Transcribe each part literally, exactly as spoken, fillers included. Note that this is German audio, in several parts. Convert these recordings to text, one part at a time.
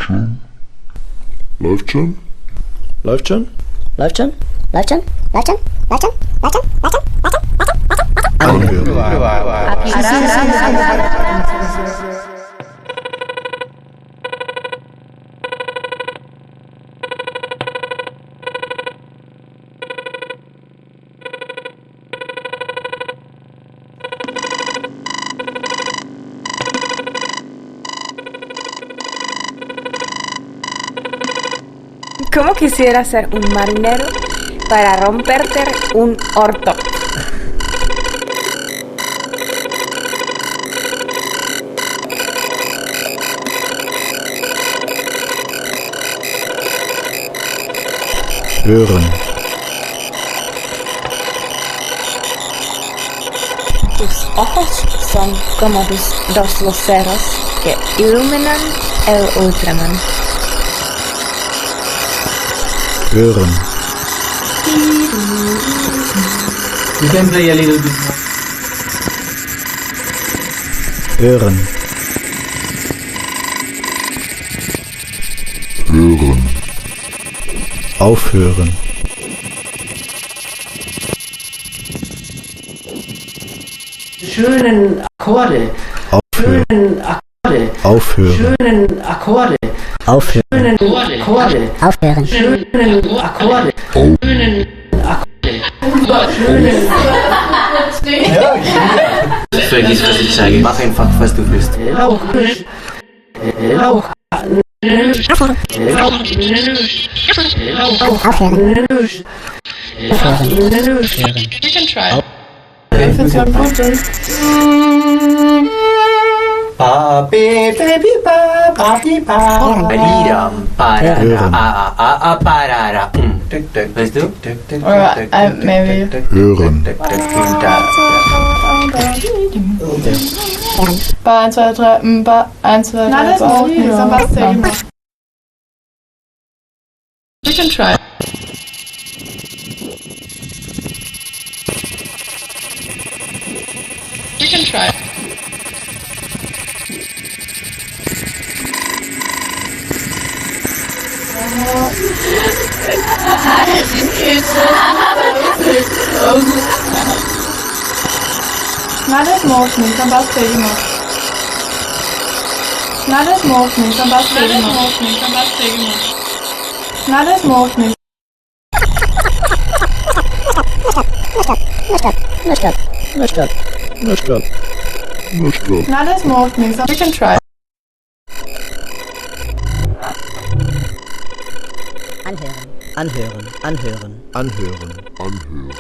schon? Läuft schon? Läuft schon? Läuft schon? Läuft schon? Läuft schon? Läuft schon? Läuft schon? Läuft schon? Läuft schon? ¿Cómo quisiera ser un marinero para romperte un orto? Hören. Tus ojos son como dos, dos luceros que iluminan el Ultraman. Hören. You can play a little bit more. Hören. Hören. Aufhören. Schönen Akkorde. Aufhören. Schönen Akkorde. Aufhören. Schönen Akkorde. Aufhören. Schönen Akkorde. Aufhören. Schönen Akkorde. Schönen Akkorde. Schönen Vergiss, was ich sage. Mach einfach, was du willst. Lauch. Lauch. Aufhören. You can try. Papi, baby, pa, papi, pa. Papiram, parara, a, a, a, parara. Weißt du? Or uh, maybe. Hören. Ba, eins, zwei, drei, m, ba, eins, zwei, drei, Na, das ba, ist nichts, dann passt ja immer. You can try. You can try. Na, das macht nichts, dann passt ja immer. Na, das macht nichts, dann passt ja immer. Na, das macht nichts. Nicht grad. Nicht grad. Nicht grad. Nicht klar. Na, das macht nichts. You can try. Anhören. Anhören, anhören. Anhören. Anhören.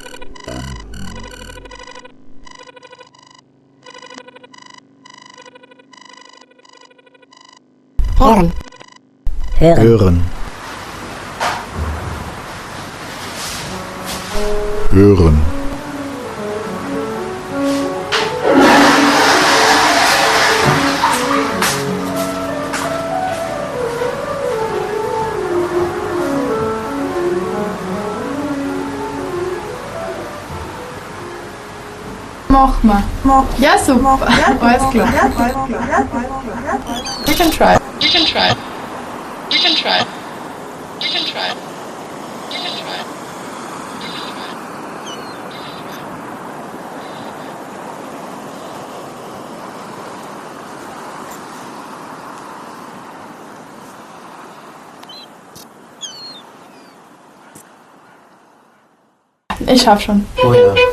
Hören. Hören. Hören. Hören. Mach mal. Ja, super. Alles klar. You can try. You can try. You can try. You can try. You can try. Ich schaff schon. Oh ja.